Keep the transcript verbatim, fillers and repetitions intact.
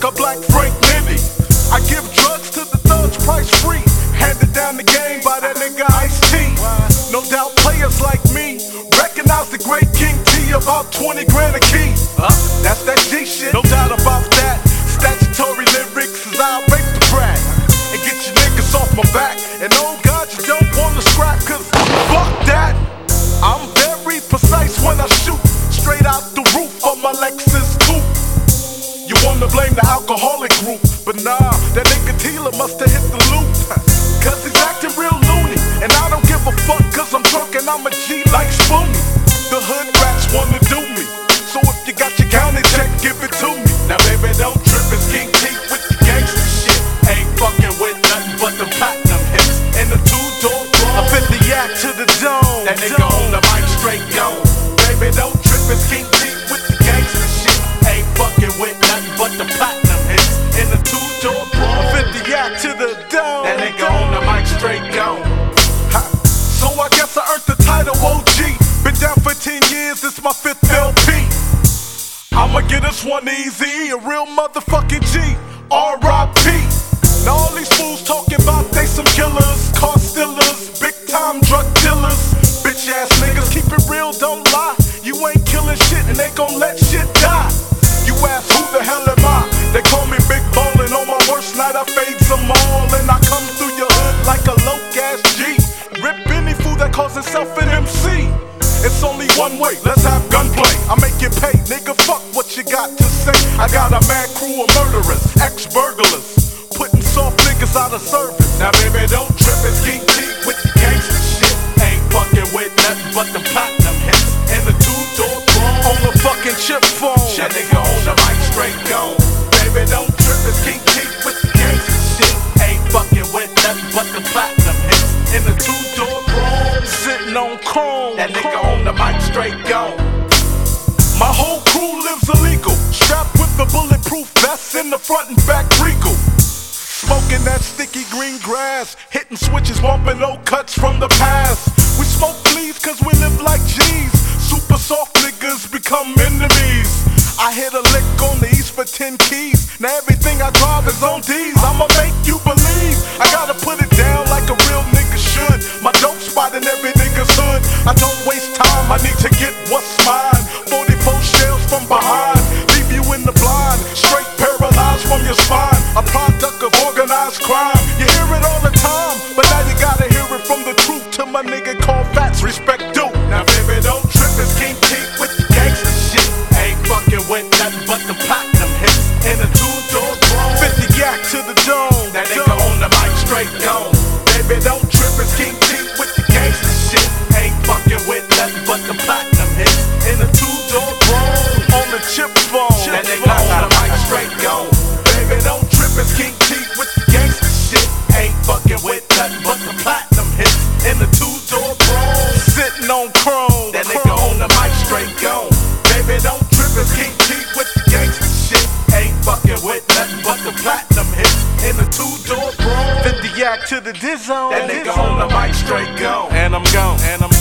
like a black Frank Nitty. I give drugs to the thugs, price free. Handed down the game by that nigga Ice-T. No doubt players like me recognize the great King T, about twenty grand a key. Uh, that's that G shit, no doubt about that. Statutory lyrics is I'll break the crack and get your niggas off my back. And oh God, you don't wanna scrap, cause fuck that. I'm very precise when I shoot, straight out the roof of my Lexus coupe. You wanna blame the alcoholic group, but nah, that nigga Tila musta hit the loop. Cause he's acting real loony, and I don't give a fuck cause I'm drunk and I'm a G like Spoonie. The hood rats wanna do me, so if you got your county check, give it to me. Now baby, don't trip, it's King T with the gangsta shit. Ain't fucking with nothing but the platinum hits and the two-door bro. I fit the yak to the dome, that nigga on the mic straight gone. Baby, don't trip, it's King T with the gangsta shit. Ain't fucking with nothing but the platinum hits and the two-door bro. I fit the yak to the dome, that nigga on the mic straight gone. Ha. So I guess I earned the title O G. Been down for ten years, this my fifth L P. I'ma get this one easy, a real motherfucking G, R I P. Now all these fools talking about they some killers, car stealers, big time drug dealers. Bitch ass niggas, keep it real, don't lie. You ain't killing shit and they gon' let shit die. You ask who the hell am I? They call me Big Ballin', on my worst night I fades them all. And I come through your hood like a low-gas G. Rip any fool that calls himself an M C. It's only one way, let's have gunplay. I make it pay, nigga, fuck what you got to say. I got a mad crew of murderers, ex-burglars, putting soft niggas out of service. Now baby, don't trip, it's King T with the gangsta shit. Ain't fucking with nothing but the platinum hits and the two-door throne on the fucking chip phone. That nigga on the mic straight gone. Baby, don't trip, it's King T with the gangsta shit. Ain't fucking with nothing but the platinum hits and the two-door throne. Sitting on chrome, that nigga on the mic straight gone. My whole crew lives illegal, strapped with the bulletproof vests in the front and back regal. Smoking that sticky green grass, hitting switches, bumping old cuts from the past. We smoke fleas cause we live like G's. Super soft niggas become enemies. I hit a lick on the east for ten keys. Now everything I drive is on D's. I'ma make you believe I gotta put it down like a real nigga should. My dope spot in every nigga's hood. I don't waste time, I need to get what's mine. Forty-four shells from behind, leave you in the blind, straight paralyzed from your spine. A product of organized crime. You hear it all the time, but now you gotta hear it from the truth. To my nigga called Fats, respect due. Now baby, don't trip, it's King T with the gangsta shit. Ain't fucking with nothing but the platinum hits and the two-door throne. fifty yak to the dome, that nigga on the mic straight gone. Baby, don't trip, it's King T with the gangsta shit. Ain't fucking with nothing but the platinum hits and the two-door throne on the chip phone. That nigga on the mic straight gone. Baby, don't trip, it's King T with the gangsta shit. Ain't fucking with nothing but the platinum hits and the two-door throne. Sitting on chrome, that nigga on the mic straight gone. Baby, don't trip, it's King T with the gangsta shit. Ain't fucking with nothing but the platinum hits and the two-door throne. fifty yak to the dizzo. That nigga on the mic straight gone. And I'm gone, and I'm